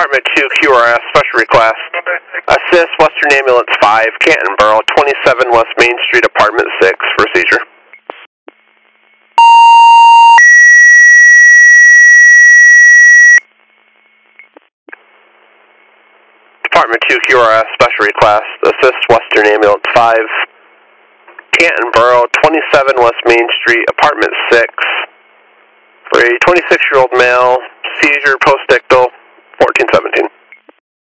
Department 2 QRS, special request. Assist Western Ambulance 5, Canton Borough, 27 West Main Street, Apartment 6, for seizure. Department 2 QRS, special request. Assist Western Ambulance 5, Canton Borough, 27 West Main Street, Apartment 6, for a 26-year-old male, seizure post-ictal, 1417.